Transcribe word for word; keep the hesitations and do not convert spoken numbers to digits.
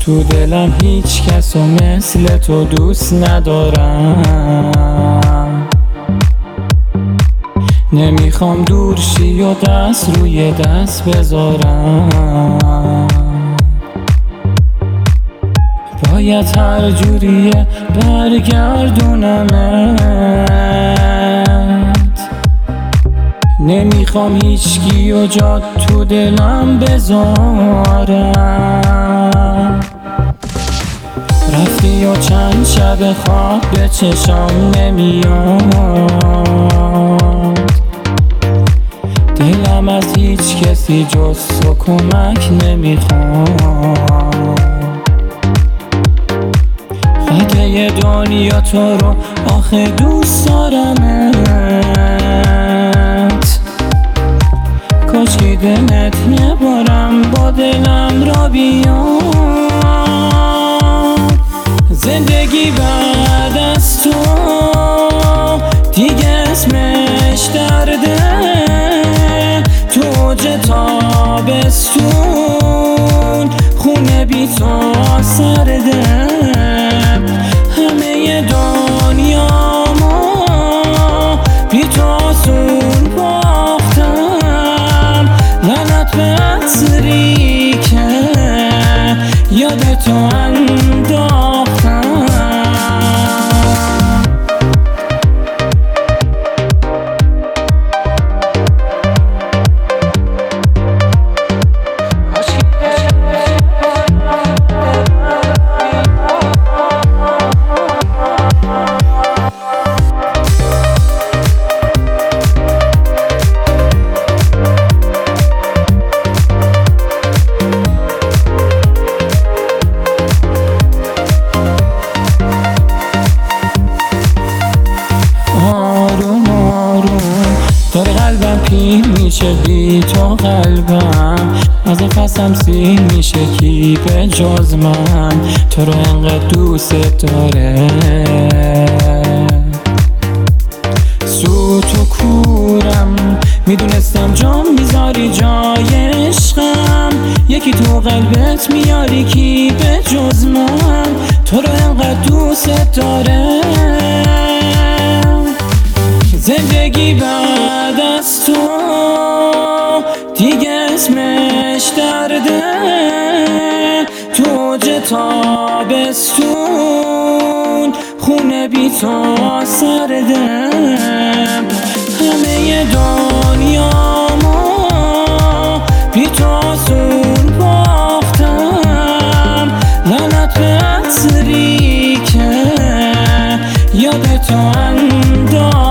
تو دلم هیچ کس و مثل تو دوست ندارم. نمیخوام دور شی و دست روی دست بذارم. باید هر جوریه برگردونمت. نمیخوام هیچکی و جات تو دلم بذارم. رفتی و چند شب خواب به چشام نمیاد. دلم از هیچ کسی جز تو کمک نمیخواد. قطعه دنیا تو رو آخه دوست دارمت. کاشکی دلت یه بارم با دلم را بیاد. زندگی بعد از تو دیگه اسمش درده. تو اوج تابستون خونه بی تو سرده. همه دنیامو بی تو آسون باختم. لعنت به عطری که یاد تو انداختم. داره قلبم پین میشه بی تو قلبم. از نفسم سیر میشه کی به جز من. تو رو انقدر دوست داره سوت و کورم. میدونستم جام میذاری جای عشقم. یکی تو قلبت میاری کی به جز من. تو رو انقدر دوست داره. زندگی بعد از تو دیگه اسمش درده. تو اوج تابستون خونه بی تو سرده. همه دنیامو بی تو آسون باختم. لعنت به عطری که یاد تو انداختم.